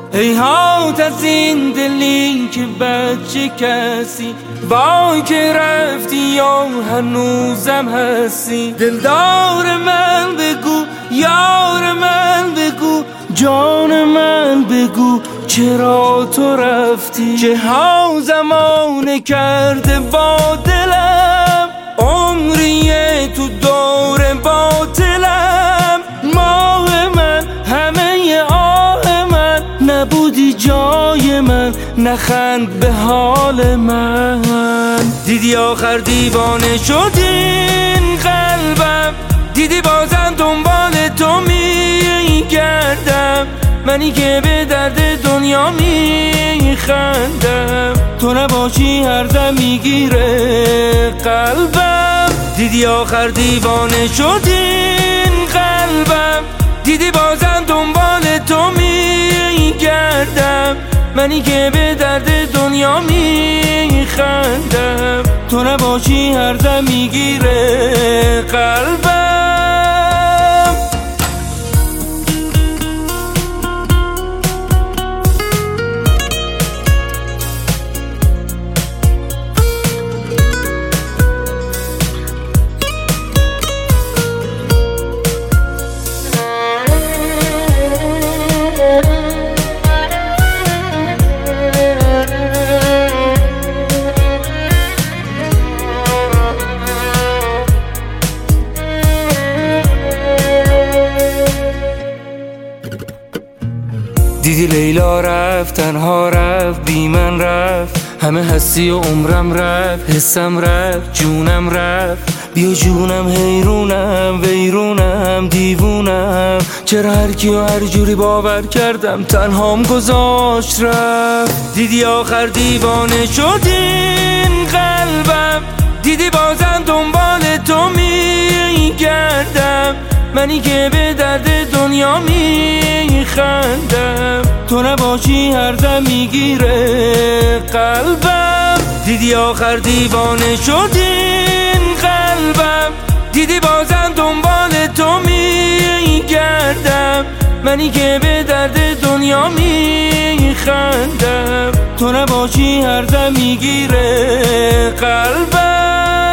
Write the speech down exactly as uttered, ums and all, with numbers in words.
هیهات از این دلی که بچه کسی با که رفتی یا هنوزم هستی. دلدار من بگو، یار من بگو، جان من بگو چرا تو رفتی؟ چه ها زمانه کرده با دلم، عمریه تو دور باطلم. ماه من، همه آه من، نبودی جای من، نخند به حال من. دیدی آخر دیوانه شد این قلبم، دیدی بازم دنبال تو میگردم، منی که به درد دنیا میخندم. تو نباشی هر دم میگیره قلبم. دیدی آخر دیوانه شد این قلبم، دیدی بازم دنبال تو میگردم، منی که به درد دنیا میخندم. تو نباشی هر دم میگیره قلبم. دیدی لیلا رفت، تنها رفت، بی من رفت، همه هستی و عمرم رفت، حسم رفت، جونم رفت. بیا جونم، حیرونم، ویرونم، دیوونم. چرا هر کیو هر جوری باور کردم تنهام گذاشت رفت؟ دیدی آخر دیوانه شد این قلبم، دیدی بازم دنبال تو میگردم، منی که به درد دنیا میخندم. تو نباشی هر دم میگیره قلبم. دیدی آخر دیوانه شد این قلبم، دیدی بازم دنبال تو میگردم، منی که به درد دنیا میخندم. تو نباشی هر دم میگیره قلبم.